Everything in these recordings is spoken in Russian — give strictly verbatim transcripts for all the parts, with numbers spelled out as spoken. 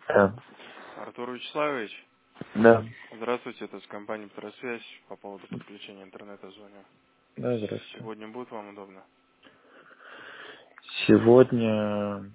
Да. Артур Вячеславович, Да. здравствуйте, это с компании «Петросвязь» по поводу подключения интернета звоню. Да, здравствуйте. Сегодня будет вам удобно? Сегодня...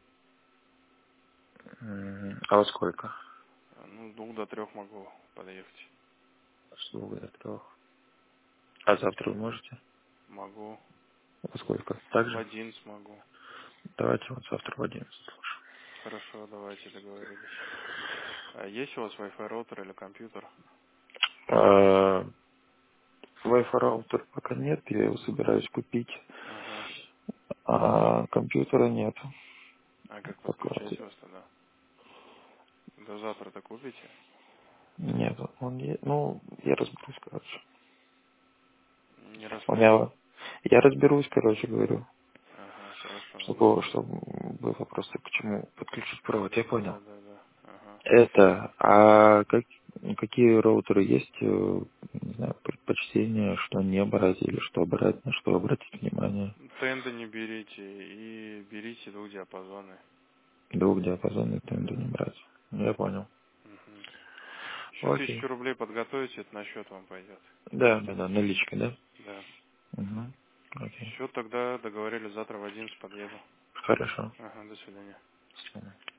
м, А во сколько? Ну, с двух до трех могу подъехать. С двух до трех. А завтра вы можете? Могу. Во сколько? В Также? один смогу. Давайте вот завтра в одиннадцать. Хорошо, давайте договорились. А есть у вас Wi-Fi роутер или компьютер? А, Wi-Fi роутер пока нет, я его собираюсь купить. Ага. А компьютера нет. А как Пока. подключать вас тогда? До завтра-то купите? Нет, он е- ну, я разберусь, короче. Не У расслышал. меня... Я разберусь, короче, говорю. Ага, хорошо. Чтобы, чтобы был вопрос, почему подключить провод, я понял. Да, да, да. Ага. Это, а как, какие роутеры есть, э, не знаю, предпочтения, что не брать или что брать, на что обратить внимание? Тенды не берите и берите двухдиапазонные. Двухдиапазонный тенду не Да. брать. Я понял. Мгм. Еще Окей. тысячу рублей подготовите, это на счет вам пойдет. Да, да, да, наличка, да? Да. Угу. Окей. Все, тогда договорились, завтра в одиннадцать подъеду. Хорошо. Ага, до свидания. Всё.